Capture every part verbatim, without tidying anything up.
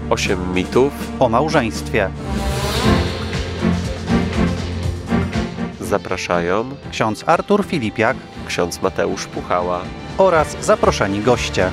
Osiem mitów o małżeństwie. Zapraszają Ksiądz Artur Filipiak, ksiądz Mateusz Puchała oraz zaproszeni goście.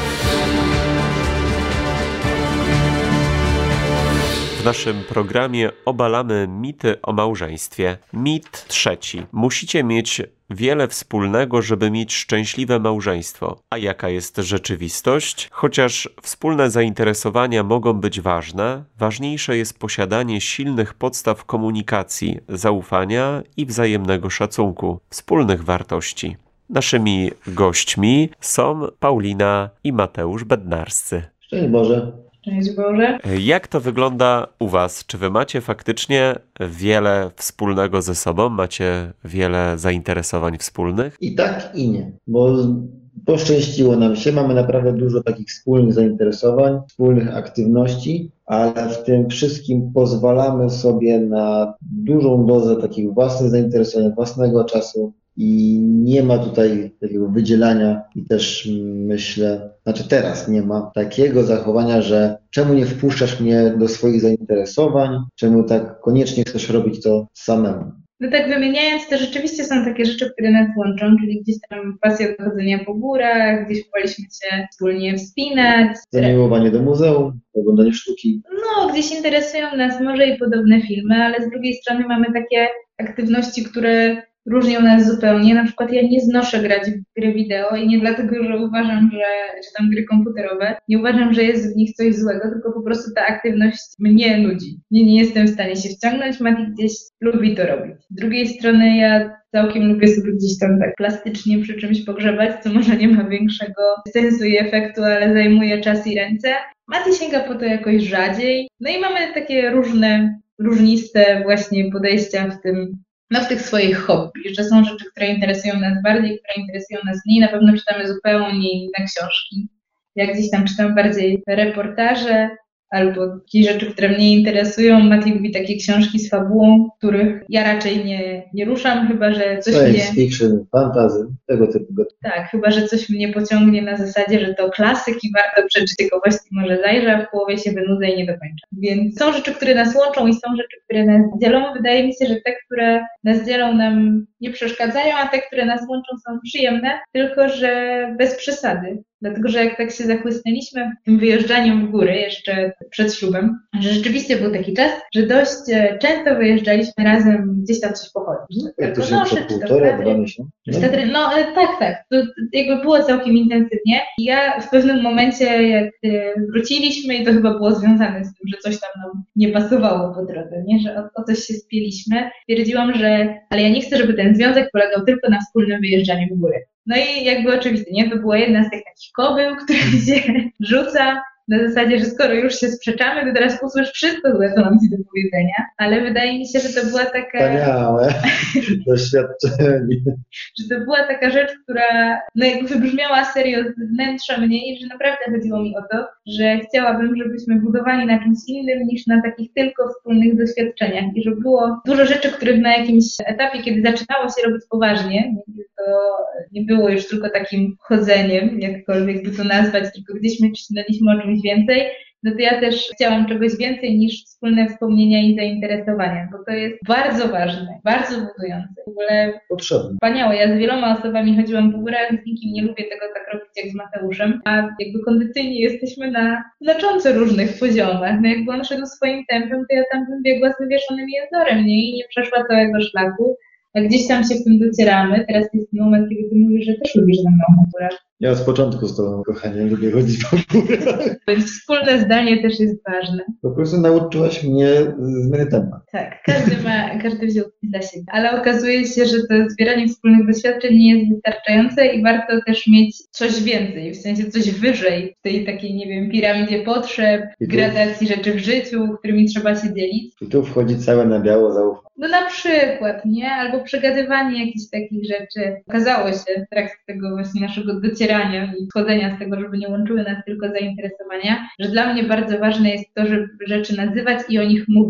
W naszym programie obalamy mity o małżeństwie. Mit trzeci. Musicie mieć wiele wspólnego, żeby mieć szczęśliwe małżeństwo. A jaka jest rzeczywistość? Chociaż wspólne zainteresowania mogą być ważne, ważniejsze jest posiadanie silnych podstaw komunikacji, zaufania i wzajemnego szacunku, wspólnych wartości. Naszymi gośćmi są Paulina i Mateusz Bednarscy. Szczęść Boże. Szczęść Boże. Jak to wygląda u was? Czy wy macie faktycznie wiele wspólnego ze sobą? Macie wiele zainteresowań wspólnych? I tak, i nie, bo poszczęściło nam się, mamy naprawdę dużo takich wspólnych zainteresowań, wspólnych aktywności, ale w tym wszystkim pozwalamy sobie na dużą dozę takich własnych zainteresowań, własnego czasu. I nie ma tutaj takiego wydzielania i też myślę, znaczy teraz nie ma takiego zachowania, że czemu nie wpuszczasz mnie do swoich zainteresowań, czemu tak koniecznie chcesz robić to samemu. No tak wymieniając, to rzeczywiście są takie rzeczy, które nas łączą, czyli gdzieś tam pasja do chodzenia po górach, gdzieś woleliśmy się wspólnie wspinać. Zamiłowanie do muzeum, oglądanie sztuki. No, gdzieś interesują nas może i podobne filmy, ale z drugiej strony mamy takie aktywności, które różnią nas zupełnie. Na przykład ja nie znoszę grać w gry wideo i nie dlatego, że uważam, że, czy tam gry komputerowe, nie uważam, że jest w nich coś złego, tylko po prostu ta aktywność mnie nudzi. Nie, nie jestem w stanie się wciągnąć, Mati gdzieś lubi to robić. Z drugiej strony ja całkiem lubię sobie gdzieś tam tak plastycznie przy czymś pogrzebać, co może nie ma większego sensu i efektu, ale zajmuje czas i ręce. Mati sięga po to jakoś rzadziej. No i mamy takie różne, różniste właśnie podejścia w tym, no w tych swoich hobby, że są rzeczy, które interesują nas bardziej, które interesują nas mniej. Na pewno czytamy zupełnie inne książki. Ja gdzieś tam czytam bardziej reportaże albo takie rzeczy, które mnie interesują. Mati lubi takie książki z fabułą, których ja raczej nie, nie ruszam, chyba że coś Science mnie... fiction, fantasy, tego typu. Tak, chyba że coś mnie pociągnie na zasadzie, że to klasyk i warto przeczytać ciekawości, może zajrzę, a w połowie się wynudzę i nie dokończę. Więc są rzeczy, które nas łączą i są rzeczy, które nas dzielą. Wydaje mi się, że te, które nas dzielą, nam nie przeszkadzają, a te, które nas łączą, są przyjemne, tylko że bez przesady. Dlatego, że jak tak się zachłysnęliśmy tym wyjeżdżaniem w góry jeszcze przed ślubem, że rzeczywiście był taki czas, że dość często wyjeżdżaliśmy razem gdzieś tam coś pochodzić. Jak to się co półtora, dwa miesiące? No tak, tak. To jakby było całkiem intensywnie. I ja w pewnym momencie, jak wróciliśmy, i to chyba było związane z tym, że coś tam nam nie pasowało po drodze, nie? Że o, o coś się spiliśmy, stwierdziłam, że ale ja nie chcę, żeby ten związek polegał tylko na wspólnym wyjeżdżaniu w góry. No i jakby oczywiście, nie? To była jedna z tych takich kobył, które się rzuca na zasadzie, że skoro już się sprzeczamy, to teraz usłysz wszystko złe, co mam ci do powiedzenia. Ale wydaje mi się, że to była taka... Wspaniałe doświadczenie. Że to była taka rzecz, która no jakby wybrzmiała serio z wnętrza mnie i że naprawdę chodziło mi o to, że chciałabym, żebyśmy budowali na czymś innym niż na takich tylko wspólnych doświadczeniach i że było dużo rzeczy, których na jakimś etapie, kiedy zaczynało się robić poważnie, to nie było już tylko takim chodzeniem, jakkolwiek by to nazwać, tylko gdzieś my ścinaliśmy o czymś więcej, no to ja też chciałam czegoś więcej niż wspólne wspomnienia i zainteresowania, bo to jest bardzo ważne, bardzo budujące. W ogóle potrzebne. Wspaniałe. Ja z wieloma osobami chodziłam po górach, z nikim nie lubię tego tak robić jak z Mateuszem, a jakby kondycyjnie jesteśmy na znacząco różnych poziomach. No jakby on szedł swoim tempem, to ja tam bym biegła z wywieszonym jęzorem, nie? I nie przeszła całego szlaku. A gdzieś tam się w tym docieramy. Teraz jest ten moment, kiedy ty mówisz, że też lubisz ze mną po górach. Ja od początku z tobą, kochanie, lubię chodzić po górach. Więc wspólne zdanie też jest ważne. Po prostu nauczyłaś mnie zmiany tempa. Tak, każdy ma, każdy wziął dla siebie. Ale okazuje się, że to zbieranie wspólnych doświadczeń nie jest wystarczające i warto też mieć coś więcej, w sensie coś wyżej w tej takiej, nie wiem, piramidzie potrzeb, tu, gradacji rzeczy w życiu, którymi trzeba się dzielić. I tu wchodzi całe na biało zaufanie. No na przykład, nie? Albo przegadywanie jakichś takich rzeczy. Okazało się w trakcie tego właśnie naszego docierania i wchodzenia z tego, żeby nie łączyły nas tylko zainteresowania, że dla mnie bardzo ważne jest to, żeby rzeczy nazywać i o nich mówić.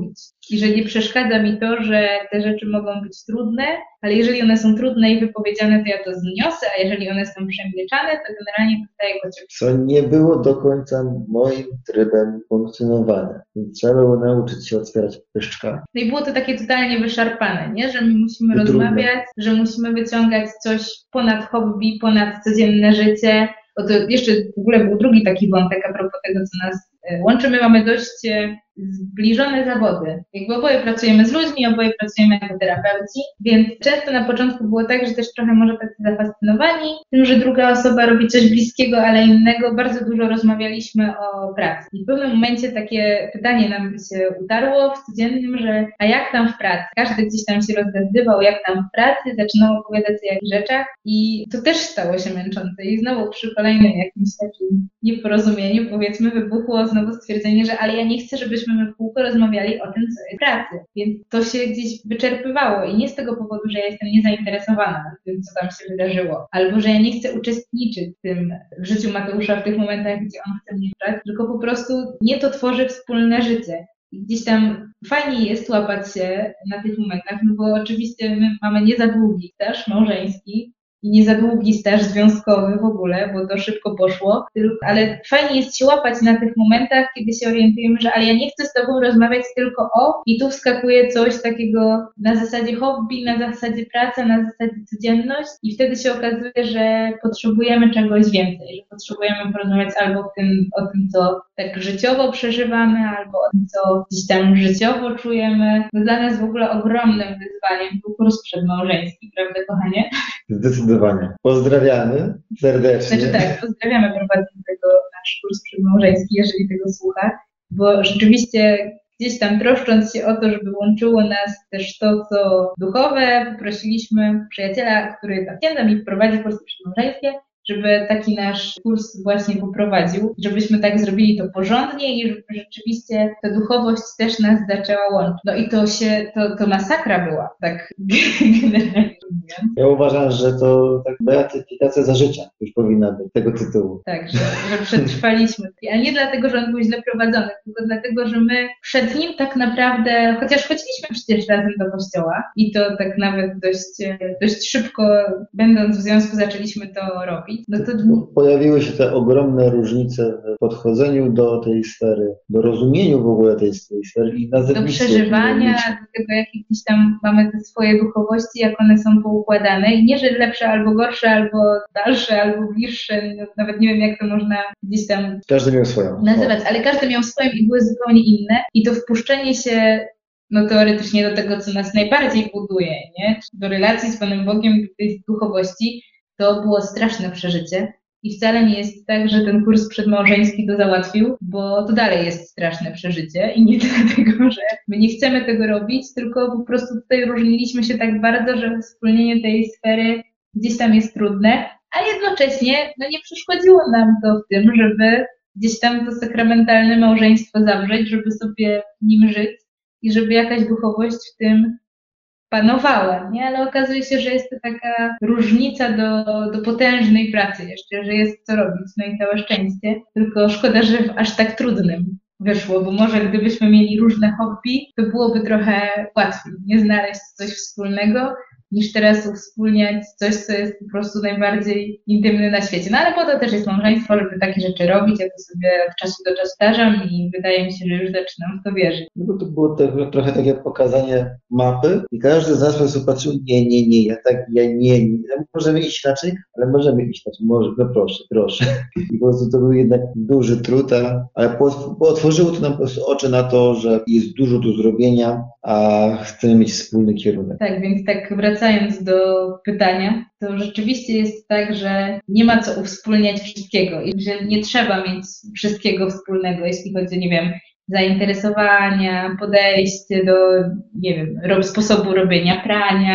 i że nie przeszkadza mi to, że te rzeczy mogą być trudne, ale jeżeli one są trudne i wypowiedziane, to ja to zniosę, a jeżeli one są przemilczane, to generalnie dostaję kocioł. Co nie było do końca moim trybem funkcjonowania. Więc trzeba było nauczyć się otwierać pyszczka. No i było to takie totalnie wyszarpane, nie? Że my musimy I rozmawiać, trudne. że musimy wyciągać coś ponad hobby, ponad codzienne życie. O to jeszcze w ogóle był drugi taki wątek a propos tego, co nas e, łączy. My mamy dość e, zbliżone zawody. Jakby oboje pracujemy z ludźmi, oboje pracujemy jako terapeuci, więc często na początku było tak, że też trochę może tacy zafascynowani tym, że druga osoba robi coś bliskiego, ale innego. Bardzo dużo rozmawialiśmy o pracy. I w pewnym momencie takie pytanie nam się utarło w codziennym, że a jak tam w pracy? Każdy gdzieś tam się rozgadywał, jak tam w pracy, zaczynał opowiadać o jakichś rzeczach i to też stało się męczące. I znowu przy kolejnym jakimś takim nieporozumieniu, powiedzmy, wybuchło znowu stwierdzenie, że ale ja nie chcę, żebyśmy my w kółko rozmawiali o tym, co jest w pracy. Więc to się gdzieś wyczerpywało i nie z tego powodu, że ja jestem niezainteresowana tym, co tam się wydarzyło, albo że ja nie chcę uczestniczyć w tym w życiu Mateusza w tych momentach, gdzie on chce mnie brać, tylko po prostu nie to tworzy wspólne życie. I gdzieś tam fajnie jest łapać się na tych momentach, no bo oczywiście my mamy nie za długi staż małżeński, i nie za długi staż związkowy w ogóle, bo to szybko poszło, ale fajnie jest się łapać na tych momentach, kiedy się orientujemy, że ale ja nie chcę z tobą rozmawiać tylko o i tu wskakuje coś takiego na zasadzie hobby, na zasadzie praca, na zasadzie codzienność i wtedy się okazuje, że potrzebujemy czegoś więcej, że potrzebujemy porozmawiać albo o tym, o tym co tak życiowo przeżywamy, albo o tym, co gdzieś tam życiowo czujemy. No dla nas w ogóle ogromnym wyzwaniem był kurs przedmałżeński, prawda kochanie? Zdecydowanie. Pozdrawiamy serdecznie. Znaczy tak, pozdrawiamy prowadzącego nasz kurs przedmałżeński, jeżeli tego słucha, bo rzeczywiście gdzieś tam troszcząc się o to, żeby łączyło nas też to, co duchowe, poprosiliśmy przyjaciela, który tam księdza mi wprowadzi kursy przedmałżeńskie, żeby taki nasz kurs właśnie poprowadził, żebyśmy tak zrobili to porządnie i żeby rzeczywiście ta duchowość też nas zaczęła łączyć. No i to się, to, to masakra była, tak generalnie mówiąc. Ja uważam, że to tak beatyfikacja za życia już powinna być tego tytułu. Tak, że, że przetrwaliśmy. Ale nie dlatego, że on był źle prowadzony, tylko dlatego, że my przed nim tak naprawdę, chociaż chodziliśmy przecież razem do kościoła i to tak nawet dość, dość szybko, będąc w związku, zaczęliśmy to robić. No to... Pojawiły się te ogromne różnice w podchodzeniu do tej sfery, do rozumieniu w ogóle tej, tej sfery i do przeżywania, do tego, jakie gdzieś tam mamy te swoje duchowości, jak one są poukładane i nie, że lepsze albo gorsze, albo dalsze, albo bliższe, no, nawet nie wiem, jak to można gdzieś tam każdy miał swoją nazywać, ale każdy miał swoją i były zupełnie inne i to wpuszczenie się no teoretycznie do tego, co nas najbardziej buduje, nie? Do relacji z Panem Bogiem, do tej duchowości, to było straszne przeżycie i wcale nie jest tak, że ten kurs przedmałżeński to załatwił, bo to dalej jest straszne przeżycie i nie dlatego, że my nie chcemy tego robić, tylko po prostu tutaj różniliśmy się tak bardzo, że wspólnienie tej sfery gdzieś tam jest trudne, a jednocześnie no nie przeszkodziło nam to w tym, żeby gdzieś tam to sakramentalne małżeństwo zawrzeć, żeby sobie w nim żyć i żeby jakaś duchowość w tym panowała, nie? Ale okazuje się, że jest to taka różnica do, do potężnej pracy jeszcze, że jest co robić, no i całe szczęście. Tylko szkoda, że w aż tak trudnym wyszło, bo może gdybyśmy mieli różne hobby, to byłoby trochę łatwiej, nie znaleźć coś wspólnego, niż teraz uwspólniać coś, co jest po prostu najbardziej intymne na świecie. No ale po to też jest małżeństwo, żeby takie rzeczy robić. Ja to sobie od czasu do czasu starzam i wydaje mi się, że już zaczynam w to wierzyć. No bo to było te, trochę takie pokazanie mapy i każdy z nas po prostu patrzył, nie, nie, nie, ja tak, ja nie, nie. Możemy iść inaczej, ale możemy iść inaczej, może, no proszę, proszę. I po prostu to był jednak duży trud, ale po, bo otworzyło to nam po prostu oczy na to, że jest dużo do zrobienia, a chcemy mieć wspólny kierunek. Tak, więc tak wracając do pytania, to rzeczywiście jest tak, że nie ma co uwspólniać wszystkiego i że nie trzeba mieć wszystkiego wspólnego, jeśli chodzi o, nie wiem, zainteresowania, podejście do, nie wiem, sposobu robienia prania,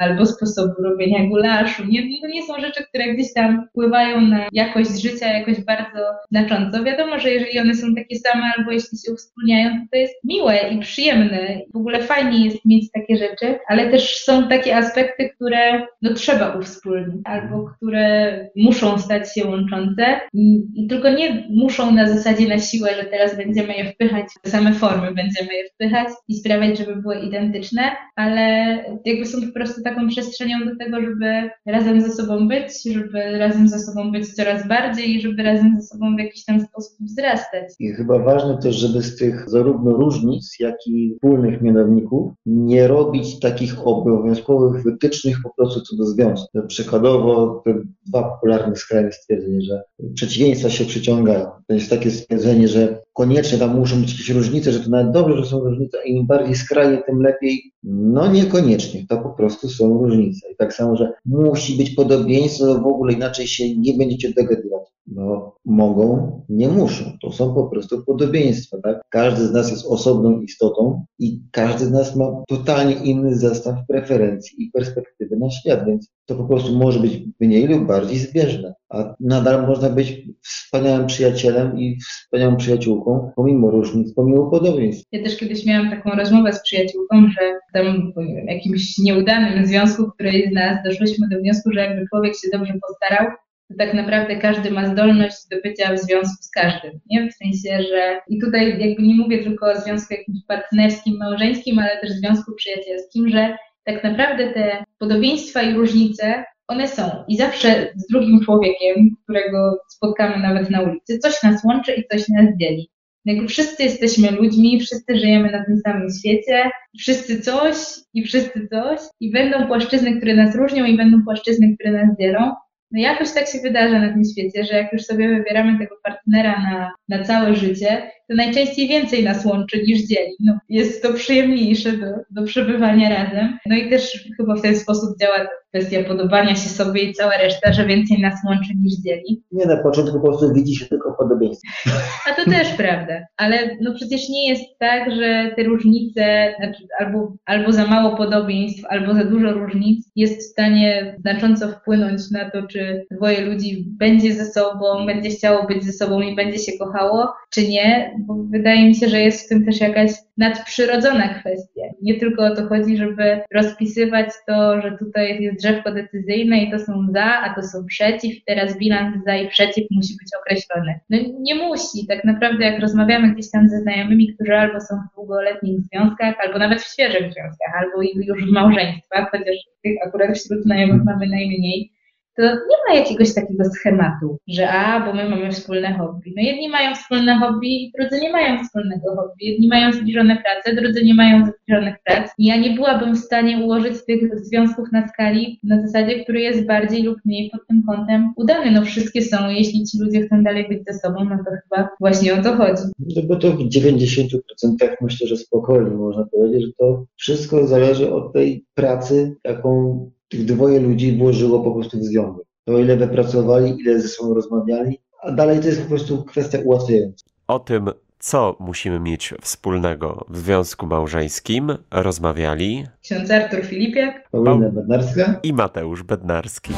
albo sposobu robienia gulaszu. Nie, to nie są rzeczy, które gdzieś tam wpływają na jakość życia jakoś bardzo znacząco. Wiadomo, że jeżeli one są takie same, albo jeśli się uwspólniają, to to jest miłe i przyjemne. W ogóle fajnie jest mieć takie rzeczy, ale też są takie aspekty, które no, trzeba uwspólnić, albo które muszą stać się łączące i, i tylko nie muszą na zasadzie na siłę, że teraz będziemy je wpychać w same formy, będziemy je wpychać i sprawiać, żeby były identyczne, ale jakby są po prostu taką przestrzenią do tego, żeby razem ze sobą być, żeby razem ze sobą być coraz bardziej i żeby razem ze sobą w jakiś tam sposób wzrastać. I chyba ważne też, żeby z tych zarówno różnic, jak i wspólnych mianowników nie robić takich obowiązkowych wytycznych po prostu co do związku. Przykładowo te dwa popularne skrajne stwierdzenia, że przeciwieństwa się przyciągają. To jest takie stwierdzenie, że koniecznie tam muszą być jakieś różnice, że to nawet dobrze, że są różnice, a im bardziej skrajnie, tym lepiej. No niekoniecznie, to po prostu są różnice. I tak samo, że musi być podobieństwo, no w ogóle inaczej się nie będziecie dogadywać. No mogą, nie muszą. To są po prostu podobieństwa, tak? Każdy z nas jest osobną istotą i każdy z nas ma totalnie inny zestaw preferencji i perspektywy na świat, więc to po prostu może być mniej lub bardziej zbieżne. A nadal można być wspaniałym przyjacielem i wspaniałą przyjaciółką, pomimo różnic, pomimo podobieństw. Ja też kiedyś miałam taką rozmowę z przyjaciółką, że tam w jakimś nieudanym związku którejś z nas doszłyśmy do wniosku, że jakby człowiek się dobrze postarał, to tak naprawdę każdy ma zdolność do bycia w związku z każdym, nie? W sensie, że i tutaj jakby nie mówię tylko o związku jakimś partnerskim, małżeńskim, ale też związku przyjacielskim, że tak naprawdę te podobieństwa i różnice, one są i zawsze z drugim człowiekiem, którego spotkamy nawet na ulicy, coś nas łączy i coś nas dzieli. Jakby wszyscy jesteśmy ludźmi, wszyscy żyjemy na tym samym świecie, wszyscy coś i wszyscy coś i będą płaszczyzny, które nas różnią i będą płaszczyzny, które nas dzielą. No jakoś tak się wydarza na tym świecie, że jak już sobie wybieramy tego partnera na, na całe życie, to najczęściej więcej nas łączy niż dzieli. No, jest to przyjemniejsze do, do przebywania razem. No i też chyba w ten sposób działa kwestia podobania się sobie i cała reszta, że więcej nas łączy niż dzieli. Nie, na początku po prostu widzi się tylko podobieństwo. A to też prawda, ale no przecież nie jest tak, że te różnice, znaczy albo, albo za mało podobieństw, albo za dużo różnic jest w stanie znacząco wpłynąć na to, czy dwoje ludzi będzie ze sobą, będzie chciało być ze sobą i będzie się kochało, czy nie, bo wydaje mi się, że jest w tym też jakaś nadprzyrodzona kwestia. Nie tylko o to chodzi, żeby rozpisywać to, że tutaj jest drzewko decyzyjne i to są za, a to są przeciw i teraz bilans za i przeciw musi być określony. No nie musi. Tak naprawdę jak rozmawiamy gdzieś tam ze znajomymi, którzy albo są w długoletnich związkach, albo nawet w świeżych związkach, albo już w małżeństwach, chociaż tych akurat wśród znajomych mamy najmniej, to nie ma jakiegoś takiego schematu, że a, bo my mamy wspólne hobby. No jedni mają wspólne hobby, drudzy nie mają wspólnego hobby. Jedni mają zbliżone prace, drudzy nie mają zbliżonych prac. I ja nie byłabym w stanie ułożyć tych związków na skali na zasadzie, który jest bardziej lub mniej pod tym kątem udany. No wszystkie są, jeśli ci ludzie chcą dalej być ze sobą, no to chyba właśnie o to chodzi. No bo to w dziewięćdziesięciu procentach myślę, że spokojnie można powiedzieć, że to wszystko zależy od tej pracy, jaką tych dwoje ludzi włożyło po prostu w związek. To ile wypracowali, ile ze sobą rozmawiali, a dalej to jest po prostu kwestia ułatwiająca. O tym, co musimy mieć wspólnego w związku małżeńskim, rozmawiali ksiądz Artur Filipiak, Paulina Bednarska i Mateusz Bednarski.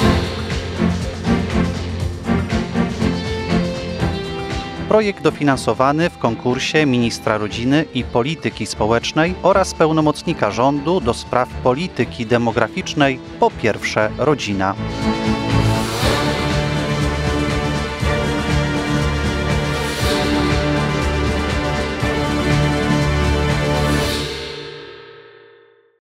Projekt dofinansowany w konkursie ministra rodziny i polityki społecznej oraz pełnomocnika rządu do spraw polityki demograficznej Po pierwsze Rodzina.